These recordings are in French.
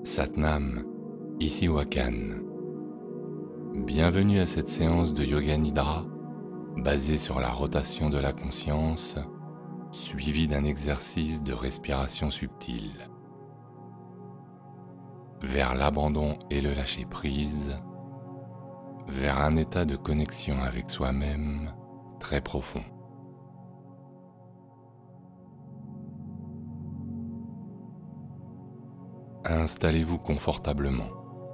Satnam, ici Wakan. Bienvenue à cette séance de Yoga Nidra basée sur la rotation de la conscience, suivie d'un exercice de respiration subtile. Vers l'abandon et le lâcher-prise, vers un état de connexion avec soi-même très profond. Installez-vous confortablement.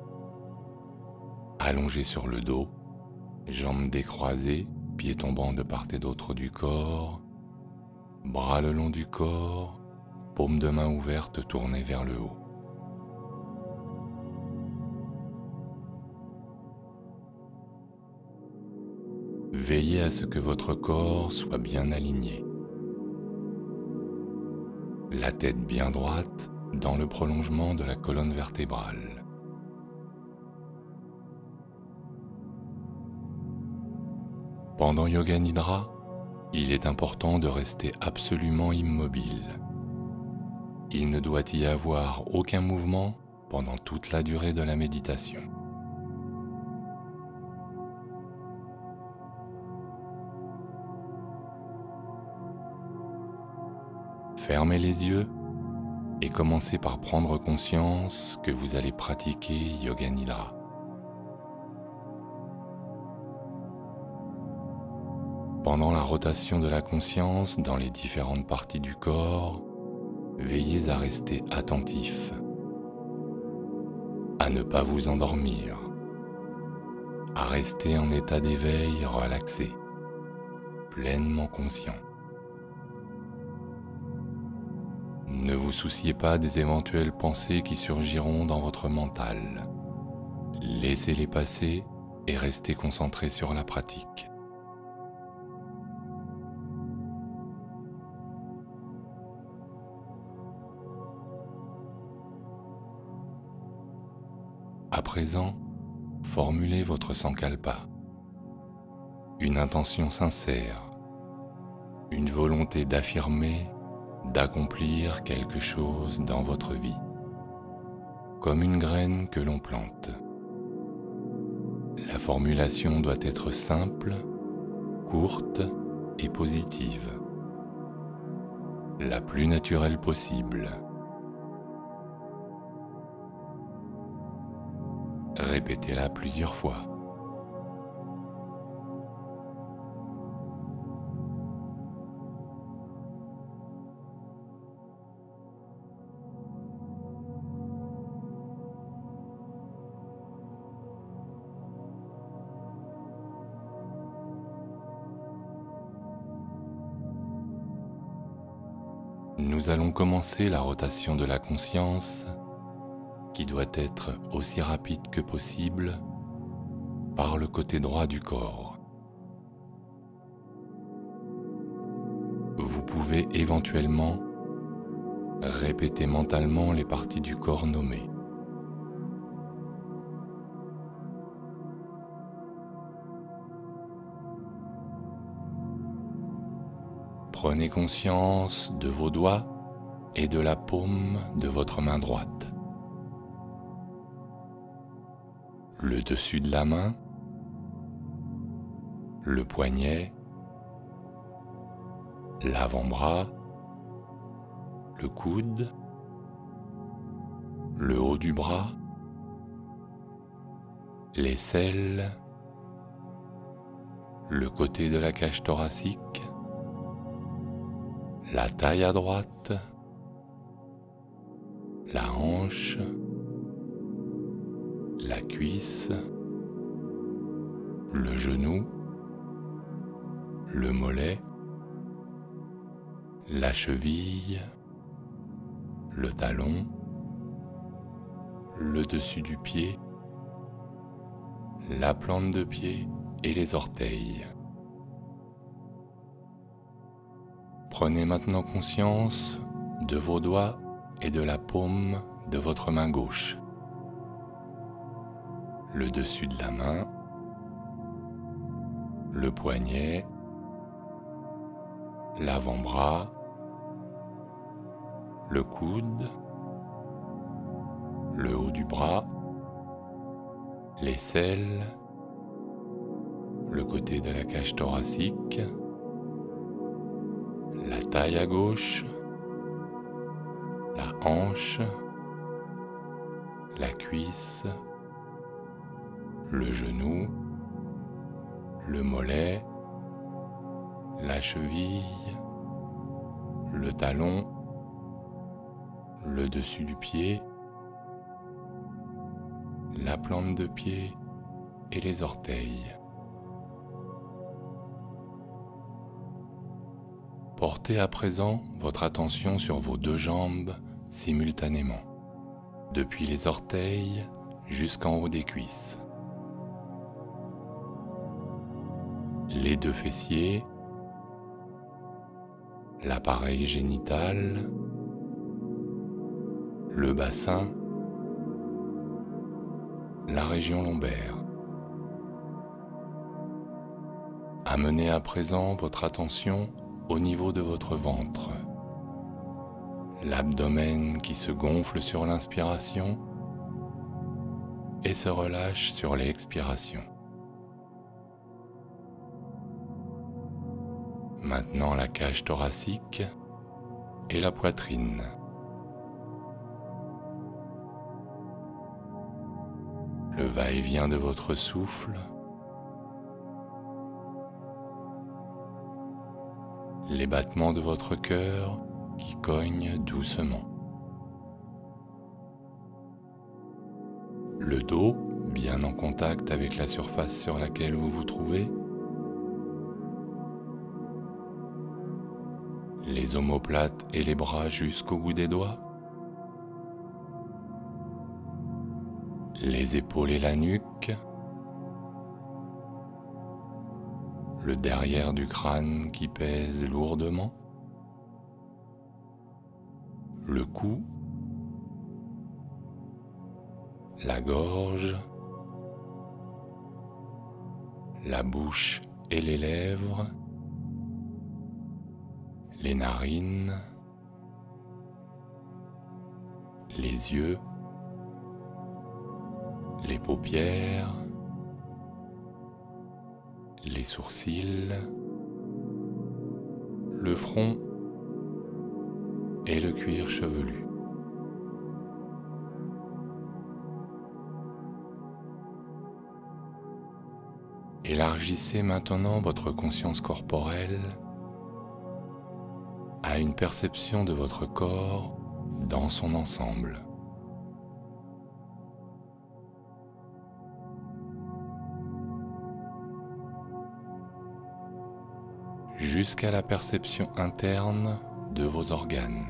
Allongé sur le dos, jambes décroisées, pieds tombant de part et d'autre du corps, bras le long du corps, paumes de main ouvertes tournées vers le haut. Veillez à ce que votre corps soit bien aligné. La tête bien droite dans le prolongement de la colonne vertébrale. Pendant Yoga Nidra, il est important de rester absolument immobile. Il ne doit y avoir aucun mouvement pendant toute la durée de la méditation. Fermez les yeux et commencez par prendre conscience que vous allez pratiquer Yoga Nidra. Pendant la rotation de la conscience dans les différentes parties du corps, veillez à rester attentif, à ne pas vous endormir, à rester en état d'éveil relaxé, pleinement conscient. Ne vous souciez pas des éventuelles pensées qui surgiront dans votre mental. Laissez-les passer et restez concentré sur la pratique. À présent, formulez votre sankalpa, une intention sincère, une volonté d'affirmer, d'accomplir quelque chose dans votre vie, comme une graine que l'on plante. La formulation doit être simple, courte et positive, la plus naturelle possible. Répétez-la plusieurs fois. Nous allons commencer la rotation de la conscience qui doit être aussi rapide que possible par le côté droit du corps. Vous pouvez éventuellement répéter mentalement les parties du corps nommées. Prenez conscience de vos doigts et de la paume de votre main droite. Le dessus de la main, le poignet, l'avant-bras, le coude, le haut du bras, l'aisselle, le côté de la cage thoracique, la taille à droite, la hanche, la cuisse, le genou, le mollet, la cheville, le talon, le dessus du pied, la plante de pied et les orteils. Prenez maintenant conscience de vos doigts et de la paume de votre main gauche. Le dessus de la main, le poignet, l'avant-bras, le coude, le haut du bras, l'aisselle, le côté de la cage thoracique, la taille à gauche, la hanche, la cuisse, le genou, le mollet, la cheville, le talon, le dessus du pied, la plante de pied et les orteils. Portez à présent votre attention sur vos deux jambes simultanément, depuis les orteils jusqu'en haut des cuisses. Les deux fessiers, l'appareil génital, le bassin, la région lombaire. Amenez à présent votre attention au niveau de votre ventre. L'abdomen qui se gonfle sur l'inspiration et se relâche sur l'expiration. Maintenant la cage thoracique et la poitrine. Le va-et-vient de votre souffle, les battements de votre cœur qui cognent doucement. Le dos bien en contact avec la surface sur laquelle vous vous trouvez. Les omoplates et les bras jusqu'au bout des doigts. Les épaules et la nuque. Le derrière du crâne qui pèse lourdement. Le cou. La gorge. La bouche et les lèvres. Les narines, les yeux, les paupières, les sourcils, le front et le cuir chevelu. Élargissez maintenant votre conscience corporelle à une perception de votre corps dans son ensemble. Jusqu'à la perception interne de vos organes.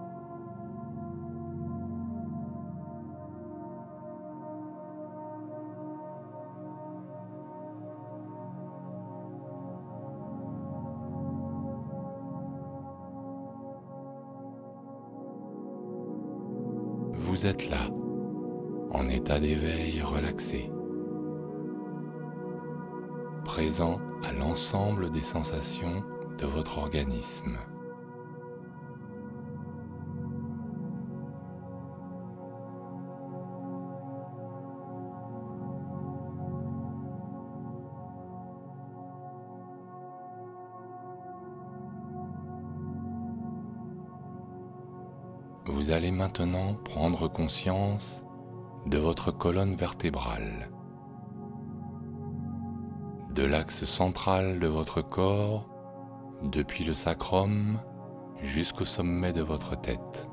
Vous êtes là, en état d'éveil relaxé, présent à l'ensemble des sensations de votre organisme. Vous allez maintenant prendre conscience de votre colonne vertébrale, de l'axe central de votre corps, depuis le sacrum jusqu'au sommet de votre tête.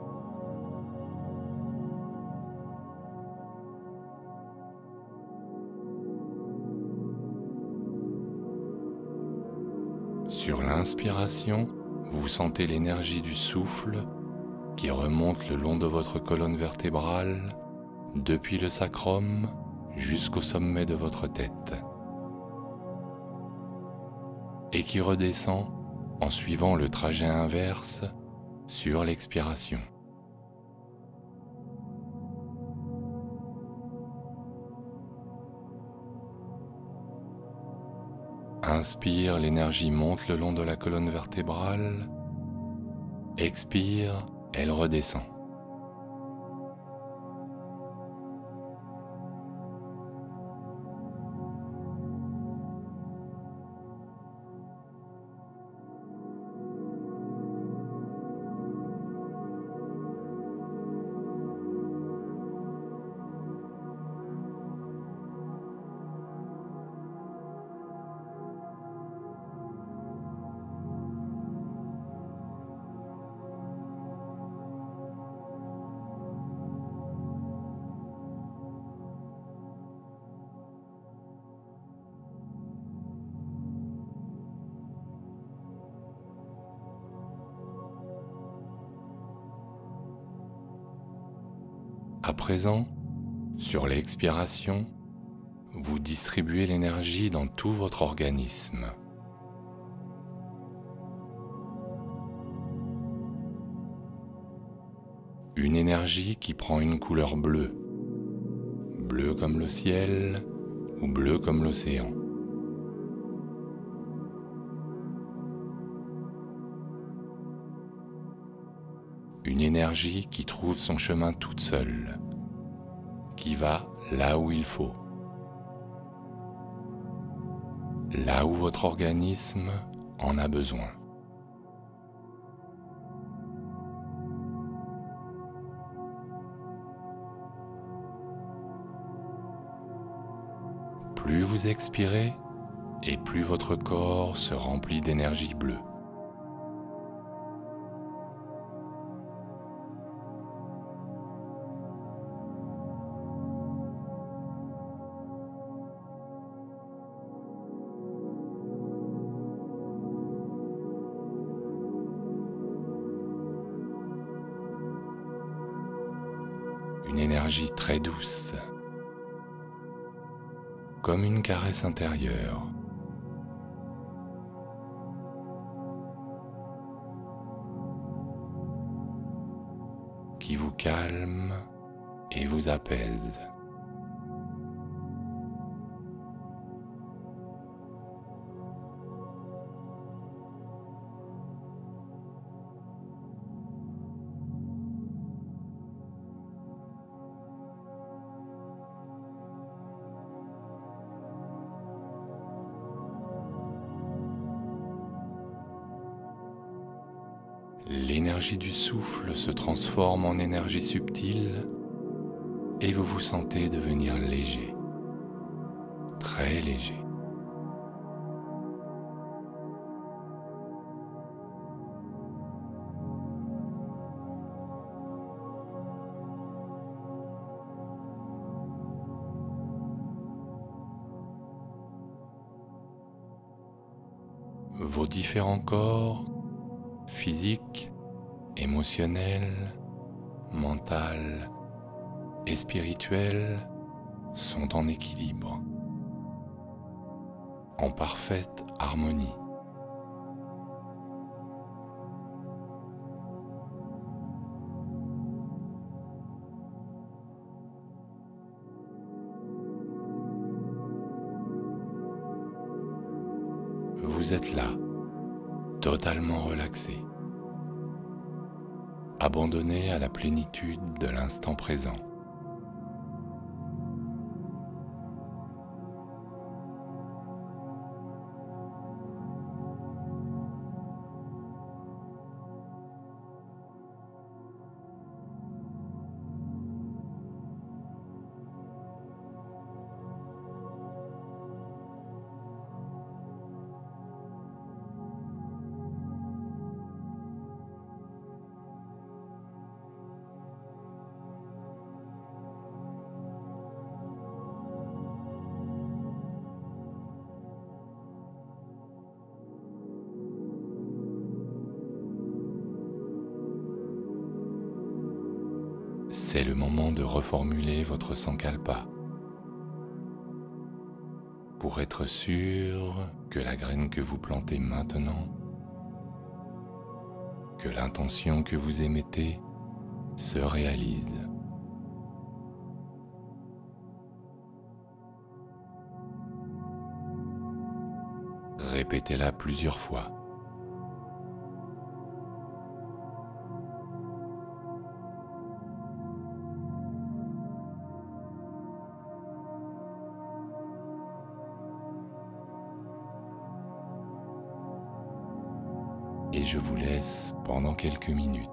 Sur l'inspiration, vous sentez l'énergie du souffle qui remonte le long de votre colonne vertébrale, depuis le sacrum jusqu'au sommet de votre tête, et qui redescend en suivant le trajet inverse sur l'expiration. Inspire, l'énergie monte le long de la colonne vertébrale. Expire, elle redescend. À présent, sur l'expiration, vous distribuez l'énergie dans tout votre organisme. Une énergie qui prend une couleur bleue, bleu comme le ciel ou bleu comme l'océan. Une énergie qui trouve son chemin toute seule, qui va là où il faut, là où votre organisme en a besoin. Plus vous expirez, et plus votre corps se remplit d'énergie bleue. Une énergie très douce, comme une caresse intérieure. Qui vous calme et vous apaise. L'énergie du souffle se transforme en énergie subtile et vous vous sentez devenir léger, très léger. Vos différents corps, physique, émotionnel, mental et spirituel, sont en équilibre, en parfaite harmonie. Vous êtes là, totalement relaxé, abandonné à la plénitude de l'instant présent. C'est le moment de reformuler votre sankalpa pour être sûr que la graine que vous plantez maintenant, que l'intention que vous émettez se réalise. Répétez-la plusieurs fois. Et je vous laisse pendant quelques minutes.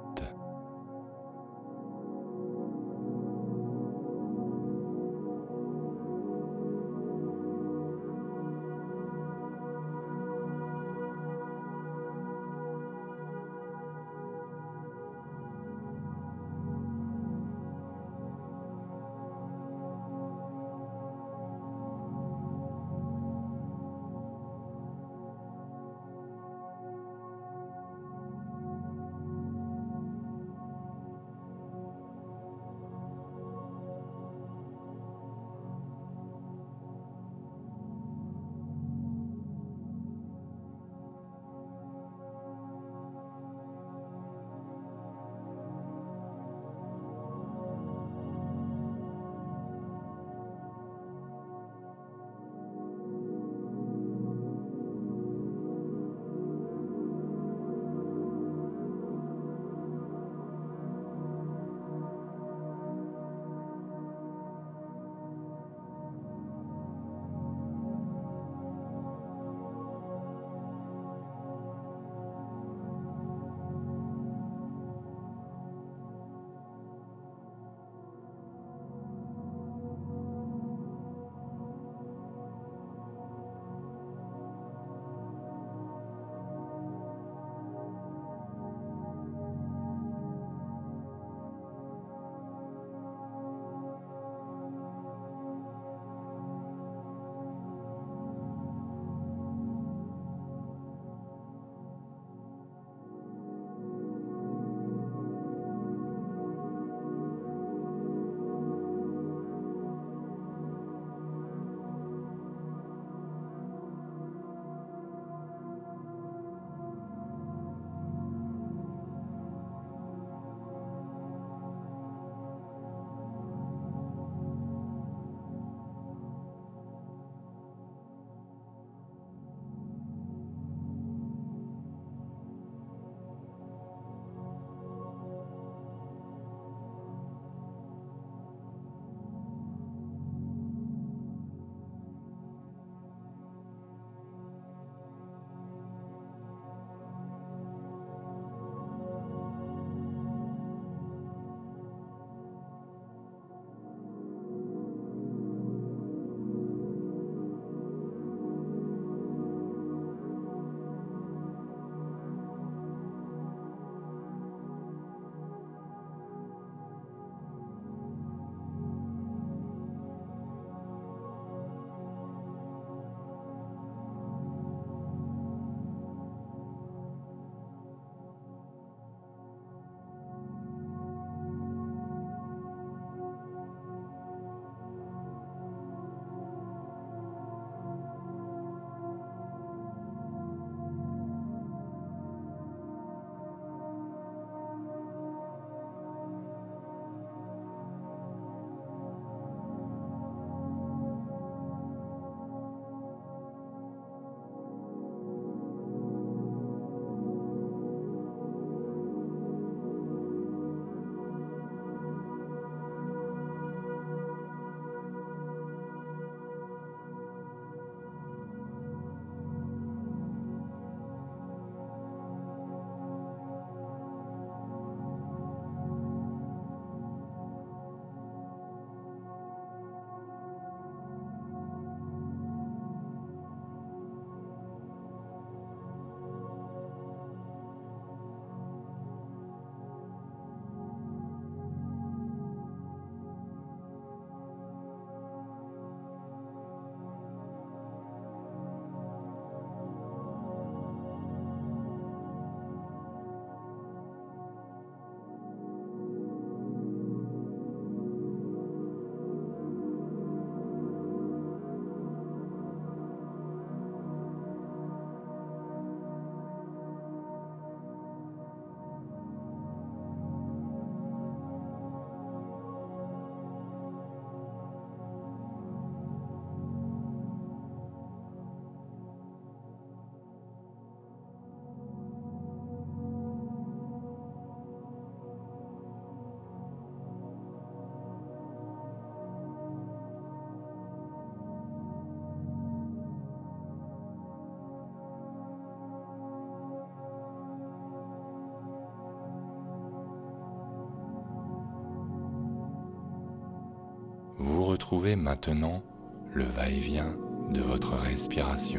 retrouvez maintenant le va-et-vient de votre respiration.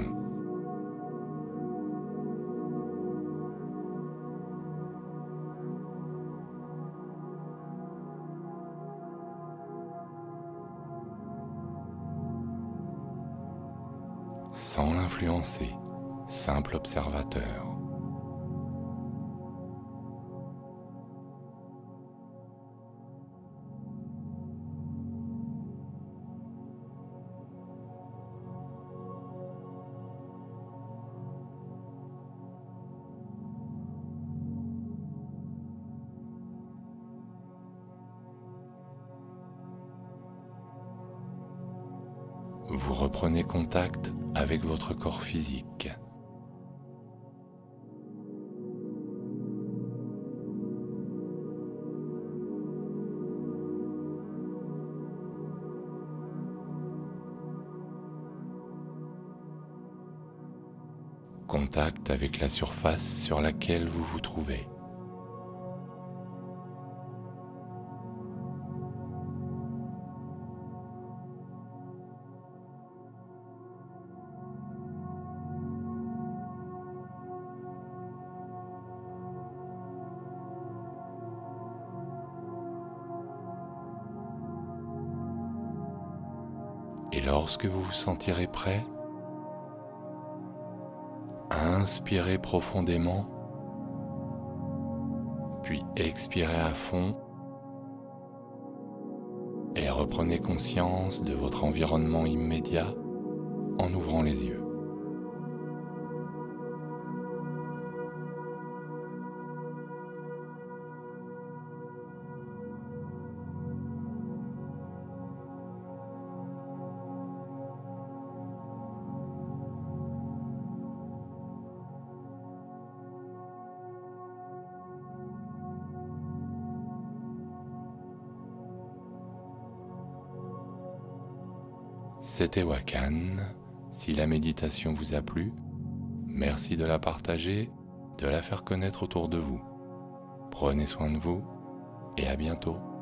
Sans l'influencer, simple observateur. Vous reprenez contact avec votre corps physique. Contact avec la surface sur laquelle vous vous trouvez. Et lorsque vous vous sentirez prêt, inspirez profondément, puis expirez à fond et reprenez conscience de votre environnement immédiat en ouvrant les yeux. C'était Wakan. Si la méditation vous a plu, merci de la partager, de la faire connaître autour de vous. Prenez soin de vous et à bientôt.